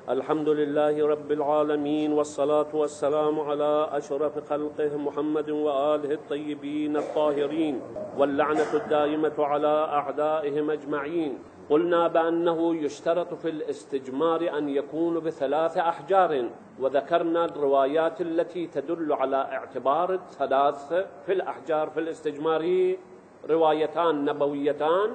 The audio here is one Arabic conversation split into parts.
الحمد لله رب العالمين، والصلاة والسلام على أشرف خلقه محمد وآله الطيبين الطاهرين، واللعنة الدائمة على أعدائهم أجمعين. قلنا بأنه يشترط في الاستجمار أن يكون ب3 أحجار، وذكرنا الروايات التي تدل على اعتبار 3 في الأحجار في الاستجمار، روايتان نبويتان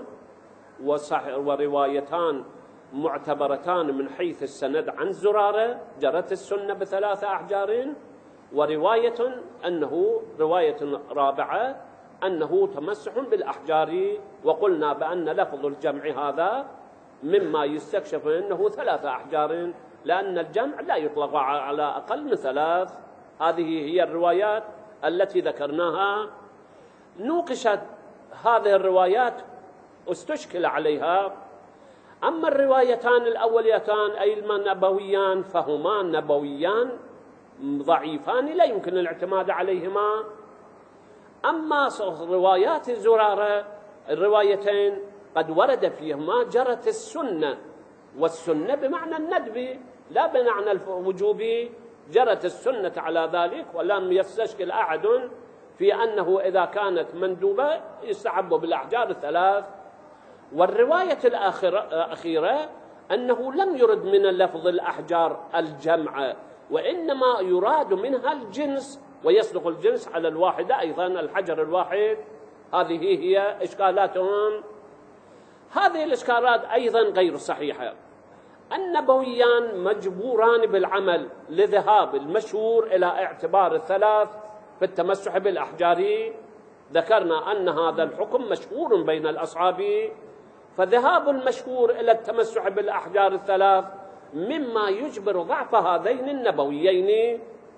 وروايتان معتبرتان من حيث السند عن زرارة جرت السنة ب3 أحجار، ورواية رواية رابعة أنه تمسح بالأحجار. وقلنا بأن لفظ الجمع هذا مما يستكشف أنه 3 أحجار، لأن الجمع لا يطلق على أقل من 3. هذه هي الروايات التي ذكرناها. نوقشت هذه الروايات استشكل عليها. أما الروايتان الأوليتان أي النبويان فهما نبويان ضعيفان لا يمكن الاعتماد عليهما. أما روايات زرارة الروايتين قد ورد فيهما جرت السنة، والسنة بمعنى الندب لا بمعنى الوجوب، جرت السنة على ذلك، ولم يستشكل أحد في أنه إذا كانت مندوبة يستحب بالأحجار 3. والرواية الأخيرة أنه لم يرد من لفظ الأحجار الجمع، وإنما يراد منها الجنس، ويصدق الجنس على الواحدة أيضا الحجر الواحد. هذه هي إشكالاتهم. هذه الإشكالات أيضا غير صحيحة. النبويان مجبوران بالعمل لذهاب المشهور إلى اعتبار 3 في التمسح بالأحجار. ذكرنا أن هذا الحكم مشهور بين الأصحاب، فذهاب المشهور إلى التمسح بالأحجار 3 مما يجبر ضعف هذين النبويين.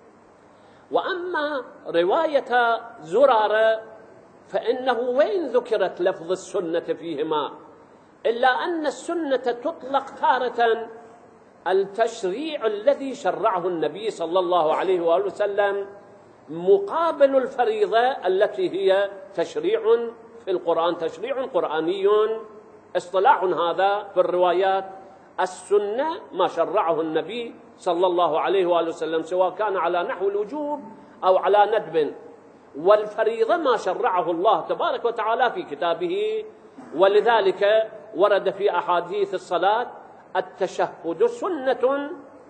وأما رواية زرارة فإنه وين ذكرت لفظ السنة فيهما، إلا أن السنة تطلق تارة التشريع الذي شرعه النبي صلى الله عليه وآله وسلم مقابل الفريضة التي هي تشريع في القرآن، تشريع قرآني. اصطلاح هذا في الروايات: السنة ما شرعه النبي صلى الله عليه وآله وسلم سواء كان على نحو الوجوب أو على ندب، والفريضة ما شرعه الله تبارك وتعالى في كتابه. ولذلك ورد في أحاديث الصلاة: التشهد سنة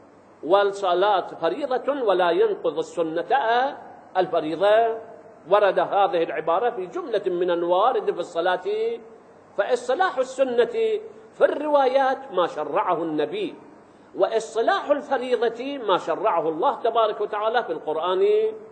والصلاة فريضة ولا ينقض السنة الفريضة. ورد هذه العبارة في جملة من الوارد في الصلاة. فإصلاح السنة في الروايات ما شرعه النبي، وإصلاح الفريضة ما شرعه الله تبارك وتعالى في القرآن.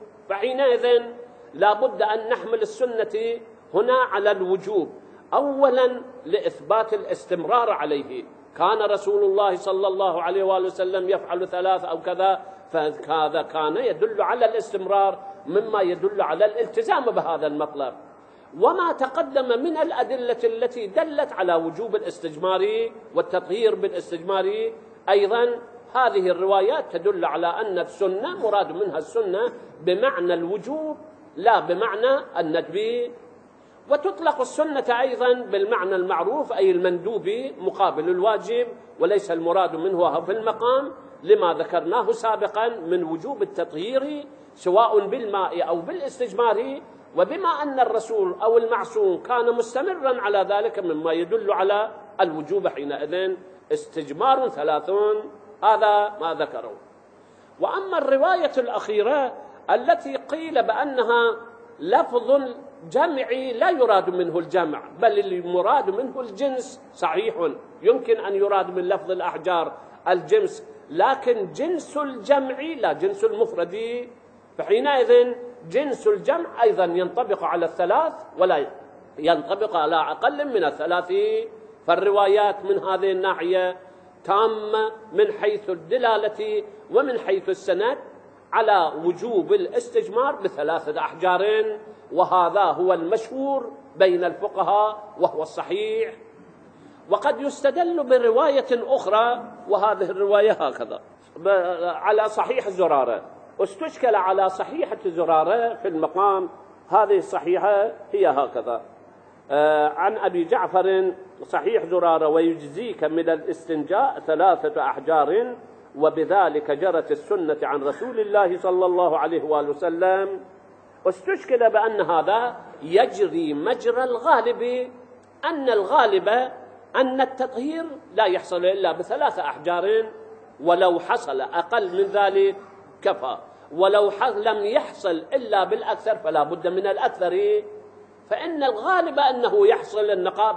فحينئذ لا بد أن نحمل السنة هنا على الوجوب، أولا لإثبات الاستمرار عليه. كان رسول الله صلى الله عليه وآله وسلم يفعل 3 أو كذا، فهذا كان يدل على الاستمرار مما يدل على الالتزام بهذا المطلب. وما تقدم من الأدلة التي دلت على وجوب الاستجمار والتطهير بالاستجمار أيضا، هذه الروايات تدل على أن السنة مراد منها السنة بمعنى الوجوب لا بمعنى الندب. وتطلق السنة أيضا بالمعنى المعروف أي المندوب مقابل الواجب، وليس المراد منه في المقام لما ذكرناه سابقا من وجوب التطهير سواء بالماء أو بالاستجمار. وبما أن الرسول أو المعصوم كان مستمرا على ذلك مما يدل على الوجوب، حينئذ استجمار 3. هذا ما ذكروا. وأما الرواية الأخيرة التي قيل بأنها لفظ جمعي لا يراد منه الجمع بل المراد منه الجنس، صحيح يمكن أن يراد من لفظ الأحجار الجنس، لكن جنس الجمع لا جنس المفرد. فحينئذ جنس الجمع أيضا ينطبق على 3 ولا ينطبق على أقل من 3. فالروايات من هذه الناحية تامة من حيث الدلالة ومن حيث السند على وجوب الاستجمار ب3 أحجار، وهذا هو المشهور بين الفقهاء وهو الصحيح. وقد يستدل برواية أخرى، وهذه الرواية هكذا على صحيح زرارة. استشكل على صحيحة زرارة في المقام. هذه الصحيحة هي هكذا: عن أبي جعفر صحيح زرارة: ويجزيك من الاستنجاء 3 أحجار وبذلك جرت السنة عن رسول الله صلى الله عليه وآله وسلم. استشكل بأن هذا يجري مجرى الغالب، أن الغالب أن التطهير لا يحصل إلا ب3 أحجار، ولو حصل أقل من ذلك كفى، ولو لم يحصل إلا بالأكثر فلا بد من الأكثر، فإن الغالب أنه يحصل النقاء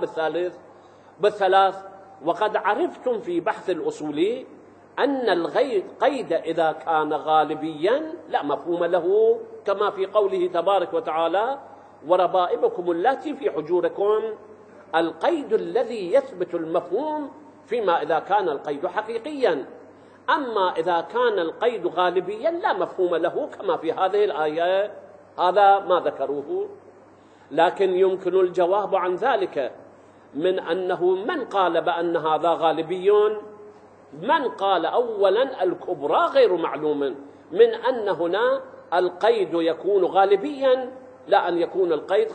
بالثلاث. وقد عرفتم في بحث الأصولي أن القيد إذا كان غالبيا لا مفهوم له، كما في قوله تبارك وتعالى: وربائبكم اللاتي في حجوركم. القيد الذي يثبت المفهوم فيما إذا كان القيد حقيقيا، أما إذا كان القيد غالبيا لا مفهوم له كما في هذه الآية. هذا ما ذكروه. لكن يمكن الجواب عن ذلك من أنه من قال بأن هذا غالبي، من قال أولا الكبرى غير معلوم، من أن هنا القيد يكون غالبيا لا أن يكون القيد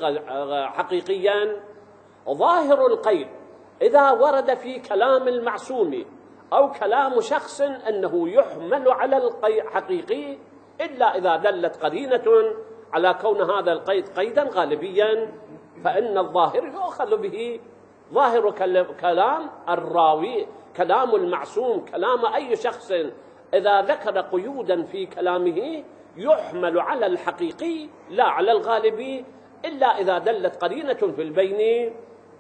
حقيقيا. ظاهر القيد إذا ورد في كلام المعصوم أو كلام شخص أنه يحمل على الحقيقي إلا إذا دلت قرينة على كون هذا القيد قيدا غالبيا، فإن الظاهر يؤخذ به. ظاهر كلام الراوي، كلام المعصوم، كلام أي شخص إذا ذكر قيودا في كلامه يحمل على الحقيقي لا على الغالبي إلا إذا دلت قرينة في البين.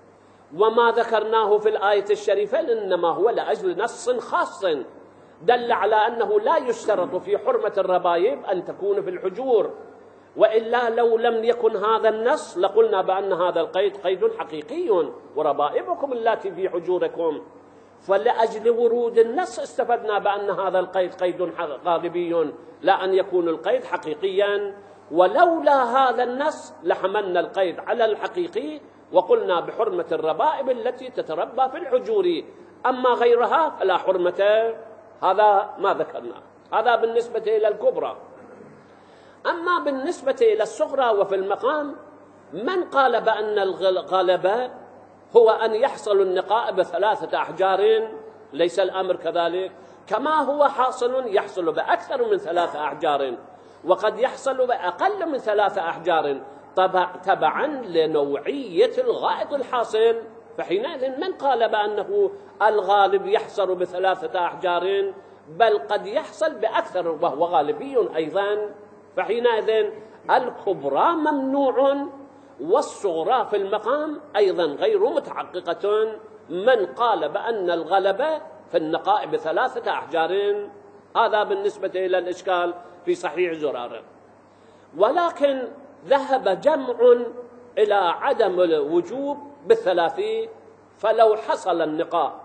وما ذكرناه في الآية الشريفة إنما هو لأجل نص خاص دل على أنه لا يشترط في حرمة الربايب أن تكون في الحجور، وإلا لو لم يكن هذا النص لقلنا بأن هذا القيد قيد حقيقي: وربائبكم اللاتي في حجوركم. فلأجل ورود النص استفدنا بأن هذا القيد قيد غالبي لا أن يكون القيد حقيقيا، ولولا هذا النص لحملنا القيد على الحقيقي وقلنا بحرمة الربائب التي تتربى في الحجور، أما غيرها فلا حرمة. هذا ما ذكرنا. هذا بالنسبة إلى الكبرى. أما بالنسبة إلى الصغرى وفي المقام، من قال بأن الغالب هو أن يحصل النقاء ب3 أحجار؟ ليس الأمر كذلك، كما هو حاصل يحصل بأكثر من 3 أحجار، وقد يحصل بأقل من 3 أحجار تبعا لنوعية الغائط الحاصل. فحينئذ من قال بأنه الغالب يحصل ب3 أحجار؟ بل قد يحصل بأكثر وهو غالبي أيضا. فحينئذ الكبرى ممنوع، والصغرى في المقام أيضا غير متحققة. من قال بأن الغلبة في النقاء ب3 أحجار. هذا بالنسبة إلى الإشكال في صحيح زرارة. ولكن ذهب جمع إلى عدم الوجوب ب3، فلو حصل النقاء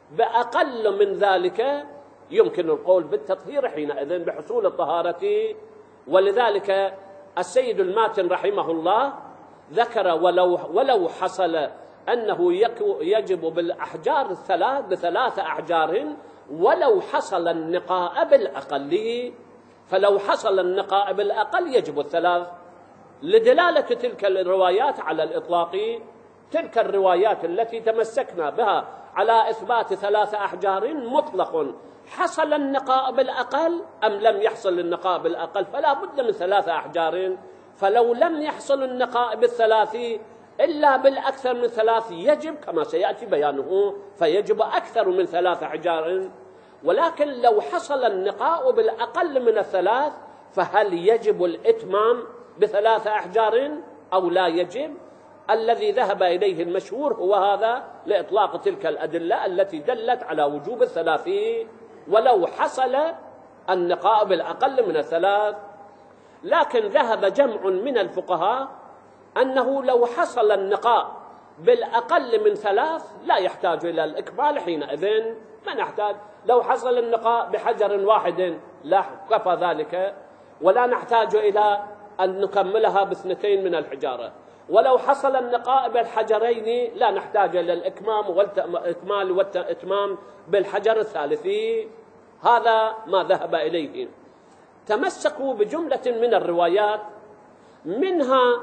بأقل من ذلك يمكن القول بالتطهير حينئذ بحصول الطهارة. ولذلك السيد الماتن رحمه الله ذكر ولو حصل أنه يجب بالأحجار ب3 أحجار ولو حصل النقاء بالأقل، فلو حصل النقاء بالأقل يجب 3 لدلالة تلك الروايات على الإطلاق. تلك الروايات التي تمسكنا بها على إثبات 3 أحجار مطلق، حصل النقاء بالأقل أم لم يحصل النقاء بالأقل فلا بد من 3 أحجار. فلو لم يحصل النقاء ب3 إلا بالأكثر من 3 يجب كما سيأتي بيانه، فيجب أكثر من 3 أحجار. ولكن لو حصل النقاء بالأقل من 3 فهل يجب الإتمام ب3 أحجار أو لا يجب؟ الذي ذهب إليه المشهور هو هذا لإطلاق تلك الأدلة التي دلت على وجوب 3 ولو حصل النقاء بالأقل من 3. لكن ذهب جمع من الفقهاء أنه لو حصل النقاء بالأقل من 3 لا يحتاج إلى الإكمال حينئذ، ما نحتاج. لو حصل النقاء بحجر واحد لا كفى ذلك، ولا نحتاج إلى أن نكملها ب2 من الحجارة. ولو حصل النقاء بالحجرين لا نحتاج إلى الإكمال والإتمام بالحجر الثالث. هذا ما ذهب إليه. تمسكوا بجملة من الروايات، منها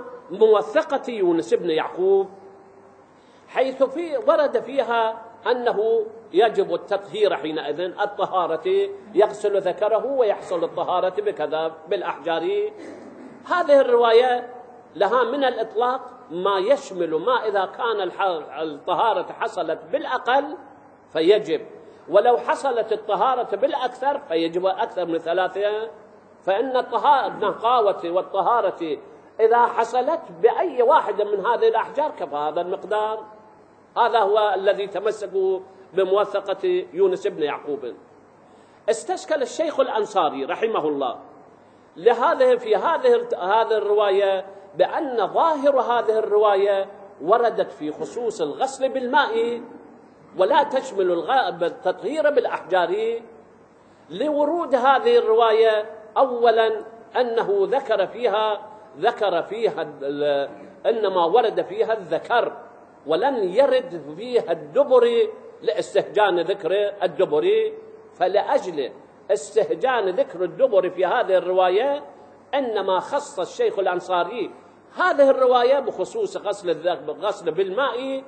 موثقة يونس بن يعقوب، حيث ورد فيها أنه يجب التطهير حينئذ، الطهارة، يغسل ذكره ويحصل الطهارة بكذا بالأحجار. هذه الرواية لها من الإطلاق ما يشمل ما إذا كان الطهارة حصلت بالأقل فيجب، ولو حصلت الطهارة بالأكثر فيجب أكثر من 3. فإن النقاوة والطهارة إذا حصلت بأي واحدة من هذه الأحجار كفى هذا المقدار. هذا هو الذي تمسكوا بموثقة يونس بن يعقوب. استشكل الشيخ الأنصاري رحمه الله في هذه الرواية بأن ظاهر هذه الرواية وردت في خصوص الغسل بالماء ولا تشمل التطهير بالأحجار، لورود هذه الرواية أولا أنه ذكر فيها إنما ورد فيها الذكر ولم يرد فيها الدبر لاستهجان ذكر الدبر، فلأجل استهجان ذكر الدبر في هذه الرواية إنما خص الشيخ الأنصاري هذه الرواية بخصوص غسل بالماء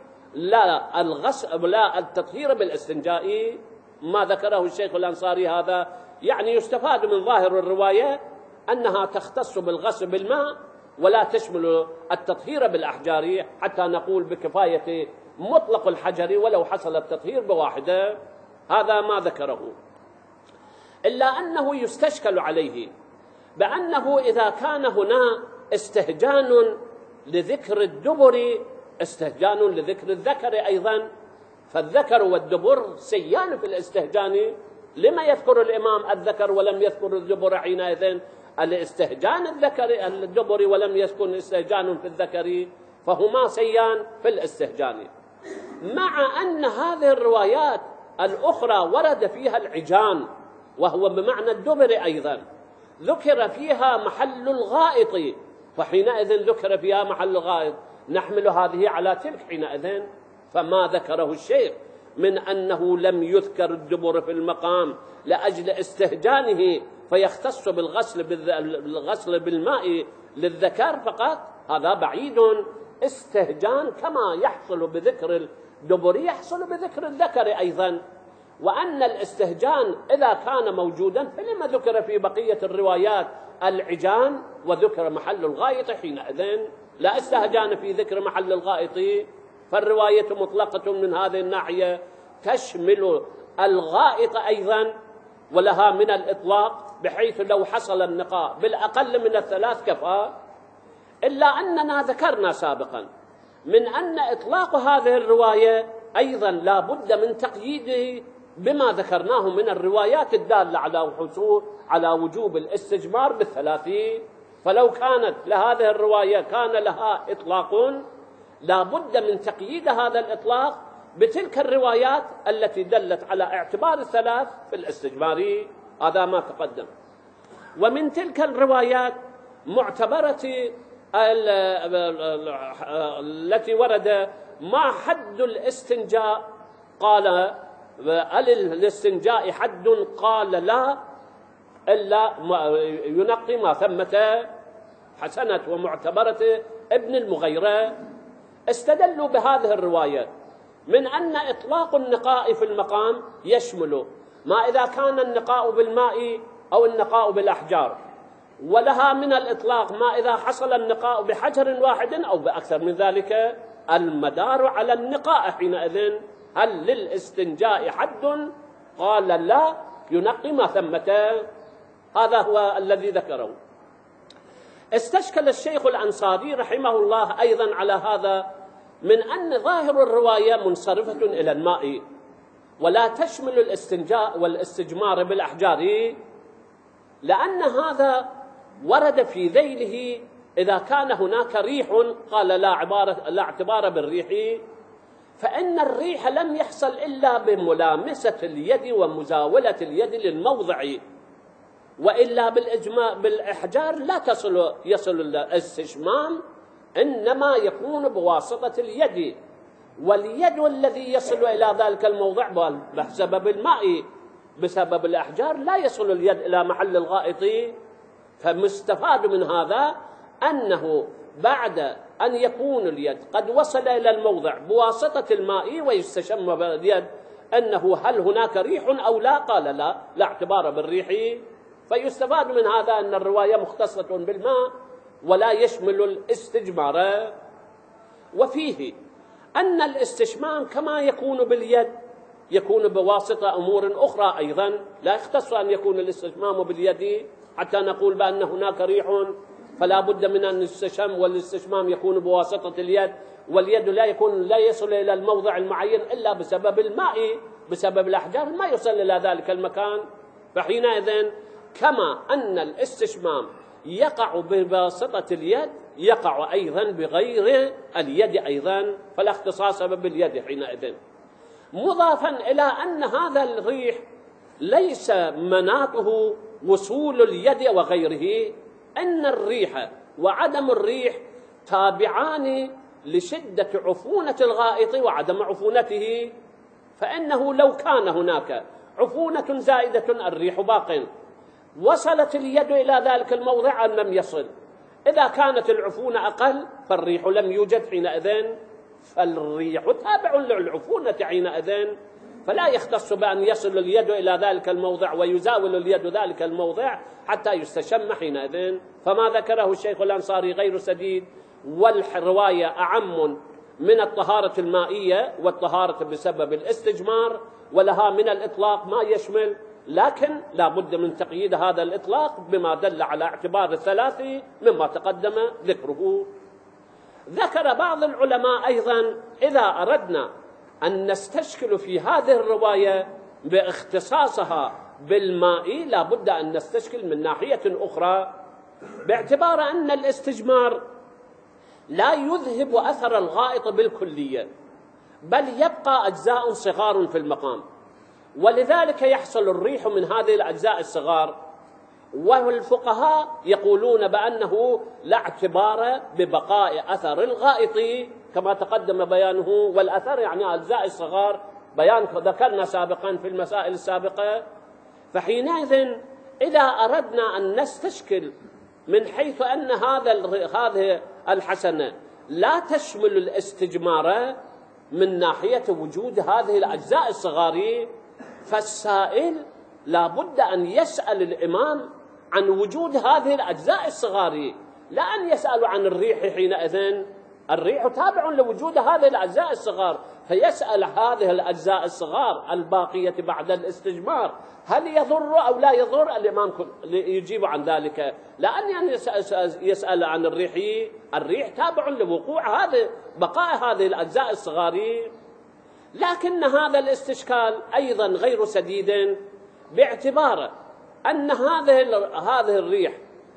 لا التطهير بالاستنجاء. ما ذكره الشيخ الأنصاري هذا يعني يستفاد من ظاهر الرواية أنها تختص بالغسل بالماء ولا تشمل التطهير بالأحجار، حتى نقول بكفاية مطلق الحجر ولو حصل التطهير بواحدة. هذا ما ذكره، إلا أنه يستشكل عليه بأنه إذا كان هنا استهجان لذكر الدبر استهجان لذكر الذكر أيضا، فالذكر والدبر سيان في الاستهجان، لما يذكر الإمام الذكر ولم يذكر الدبر حينئذ؟ الاستهجان الدبر ولم يكن استهجان في الذكر، فهما سيان في الاستهجان. مع أن هذه الروايات الأخرى ورد فيها العجان وهو بمعنى الدبر أيضا، ذكر فيها محل الغائط، فحينئذ ذكر فيها محل الغائط نحمل هذه على تلك حينئذ. فما ذكره الشيخ من أنه لم يذكر الدبر في المقام لأجل استهجانه فيختص بالغسل بالماء للذكر فقط، هذا بعيد. استهجان كما يحصل بذكر الدبر يحصل بذكر الذكر أيضا، وأن الاستهجان إذا كان موجودا فلما ذكر في بقية الروايات العجان وذكر محل الغائط حينئذ؟ لا استهجان في ذكر محل الغائط، فالرواية مطلقة من هذه الناحية تشمل الغائط أيضا ولها من الإطلاق، بحيث لو حصل النقاء بالأقل من 3 كفى. إلا أننا ذكرنا سابقا من أن إطلاق هذه الرواية أيضا لا بد من تقييده بما ذكرناه من الروايات الدالة على وجوب الاستجمار بال3. فلو كانت لهذه الرواية كان لها إطلاق لا بد من تقييد هذا الإطلاق بتلك الروايات التي دلت على اعتبار ال3 في الاستجمار. هذا ما تقدم. ومن تلك الروايات معتبرة التي ورد ما حد الاستنجاء، قال الاستنجاء حد، قال لا إلا ينقي ما ثمة حسنة ومعتبرة ابن المغيرة. استدلوا بهذه الرواية من أن إطلاق النقاء في المقام يشمل ما إذا كان النقاء بالماء أو النقاء بالأحجار، ولها من الإطلاق ما إذا حصل النقاء بحجر واحد أو بأكثر من ذلك. المدار على النقاء حينئذ هل للاستنجاء حد؟ قال لا، ينقي ما ثمة. هذا هو الذي ذكره. استشكل الشيخ الأنصاري رحمه الله أيضا على هذا من أن ظاهر الرواية منصرفة إلى الماء ولا تشمل الاستنجاء والاستجمار بالأحجار، لأن هذا ورد في ذيله إذا كان هناك ريح، قال لا اعتبار بالريح، فإن الريح لم يحصل إلا بملامسة اليد ومزاولة اليد للموضع، وإلا بالإحجار لا يصل الاستشمام، إنما يكون بواسطة اليد، واليد الذي يصل إلى ذلك الموضع بسبب الماء، بسبب الأحجار لا يصل اليد إلى محل الغائط. فمستفاد من هذا أنه بعد أن يكون اليد قد وصل إلى الموضع بواسطة الماء ويستشم باليد أنه هل هناك ريح أو لا؟ قال لا اعتبار بالريح. فيستفاد من هذا أن الرواية مختصة بالماء ولا يشمل الاستجمار. وفيه أن الاستشمام كما يكون باليد يكون بواسطة أمور أخرى أيضا، لا يختص أن يكون الاستشمام باليد حتى نقول بأن هناك ريح فلا بد من أن يستشم، والاستشمام يكون بواسطة اليد، واليد لا يصل إلى الموضع المعين إلا بسبب الماء، بسبب الأحجار ما يصل إلى ذلك المكان. فحينئذ كما أن الاستشمام يقع بواسطة اليد يقع أيضا بغير اليد أيضا، فلا اختصاص باليد حينئذ. مضافا إلى أن هذا الريح ليس مناطه وصول اليد وغيره، أن الريح وعدم الريح تابعان لشدة عفونة الغائط وعدم عفونته. فإنه لو كان هناك عفونة زائدة الريح باق، وصلت اليد إلى ذلك الموضع أم لم يصل؟ إذا كانت العفونة أقل فالريح لم يوجد حينئذ، فالريح تابع للعفونة حينئذ، فلا يختص بأن يصل اليد إلى ذلك الموضع ويزاول اليد ذلك الموضع حتى يستشم حينئذ. فما ذكره الشيخ الأنصاري غير سديد، والرواية أعم من الطهارة المائية والطهارة بسبب الاستجمار، ولها من الإطلاق ما يشمل، لكن لا بد من تقييد هذا الإطلاق بما دل على اعتبار الثلاث مما تقدم ذكره. ذكر بعض العلماء أيضا إذا أردنا أن نستشكل في هذه الرواية باختصاصها بالماء لا بد أن نستشكل من ناحية أخرى، باعتبار أن الاستجمار لا يذهب أثر الغائط بالكلية، بل يبقى أجزاء صغار في المقام، ولذلك يحصل الريح من هذه الأجزاء الصغار. والفقهاء يقولون بأنه لا اعتبار ببقاء أثر الغائط كما تقدم بيانه، والأثر يعني أجزاء الصغار بيان ذكرنا سابقا في المسائل السابقة. فحينئذ إذا أردنا أن نستشكل من حيث أن هذه الحسنة لا تشمل الاستجمار من ناحية وجود هذه الأجزاء الصغار، فالسائل لا بد أن يسأل الإمام عن وجود هذه الأجزاء الصغار، لا أن يسأل عن الريح حينئذ، الريح تابع لوجود هذه الأجزاء الصغار، فيسأل هذه الأجزاء الصغار الباقية بعد الاستجمار هل يضر أو لا يضر؟ الإمام يجيب عن ذلك، لا أن يسأل عن الريح، الريح تابع لوقوع بقاء هذه الأجزاء الصغار. لكن هذا الاستشكال أيضا غير سديد، باعتبار أن هذه الريح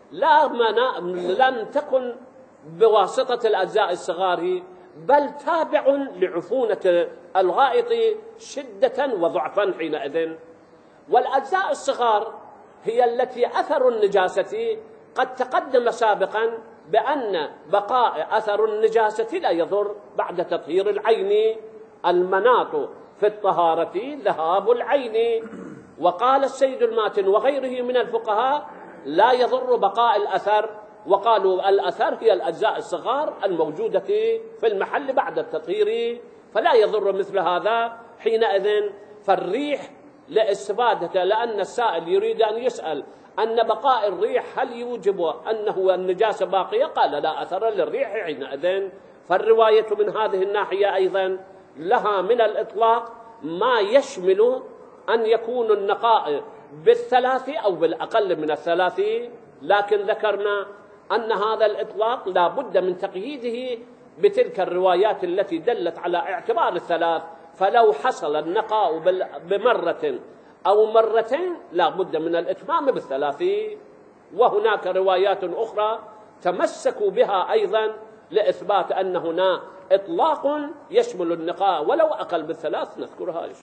لم تكن بواسطة الأجزاء الصغار، بل تابع لعفونة الغائط شدة وضعفا حينئذ. والأجزاء الصغار هي التي أثر النجاسة قد تقدم سابقا بأن بقاء أثر النجاسة لا يضر بعد تطهير العين، المناط في الطهارة ذهاب العين. وقال السيد الماتن وغيره من الفقهاء لا يضر بقاء الأثر، وقالوا الأثر هي الأجزاء الصغار الموجودة في المحل بعد التطهير، فلا يضر مثل هذا حينئذ. فالريح لإثباتها، لأن السائل يريد أن يسأل أن بقاء الريح هل يوجب أنه النجاسة باقية؟ قال لا أثر للريح حينئذ. فالرواية من هذه الناحية أيضا لها من الإطلاق ما يشمل أن يكون النقاء بالثلاث أو بالأقل من الثلاث، لكن ذكرنا أن هذا الإطلاق لا بد من تقييده بتلك الروايات التي دلت على اعتبار الثلاث. فلو حصل النقاء بمرة أو مرتين لا بد من الإتمام بالثلاث. وهناك روايات أخرى تمسكوا بها أيضا لإثبات أن هنا إطلاق يشمل النقاء ولو أقل بالثلاث، نذكرها.